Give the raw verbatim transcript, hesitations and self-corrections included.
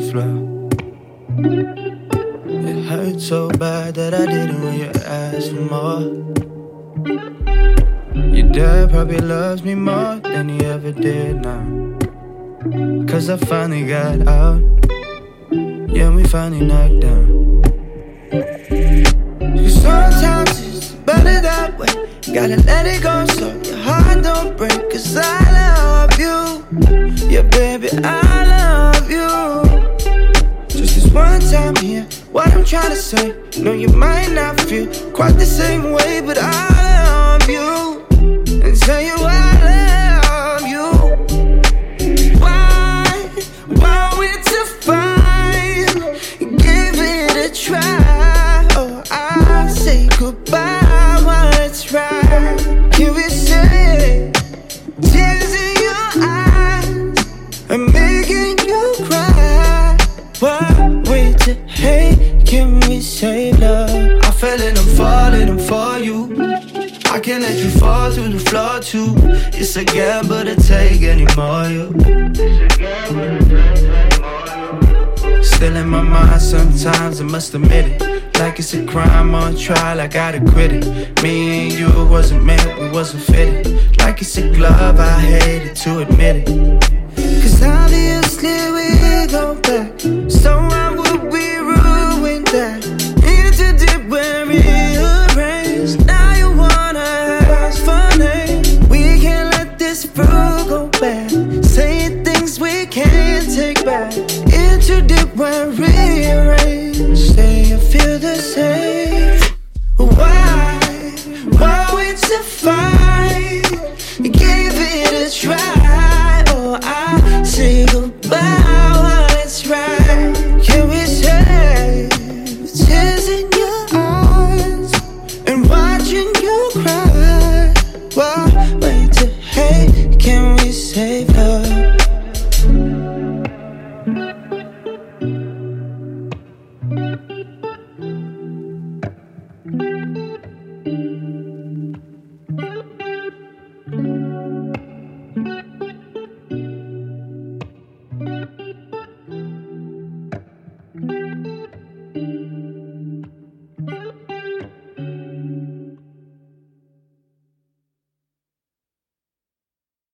flow. It hurt so bad that I didn't when you asked for more. Your dad probably loves me more than he ever did now. Cause I finally got out. Yeah, we finally knocked down. Cause sometimes it's better that way. Gotta let it go so your heart don't break. Cause I love you. Yeah, baby, I love you. Just this one time here, what I'm trying to say. No, you might not feel quite the same way, but I love you. And tell you I love you. Why, why we to fight? Give it a try. Oh, I'll say goodbye while it's right. Can we say tears in your eyes are making you cry? Why we to hate? Can we save love? I fell and I'm falling, I'm for you. I can't let you fall to the floor too. It's a gamble to take anymore, you. Still in my mind sometimes, I must admit it. Like it's a crime on trial, I gotta quit it. Me and you wasn't meant, we wasn't fitted. Like it's a glove, I hated to admit it. Cause obviously we go back.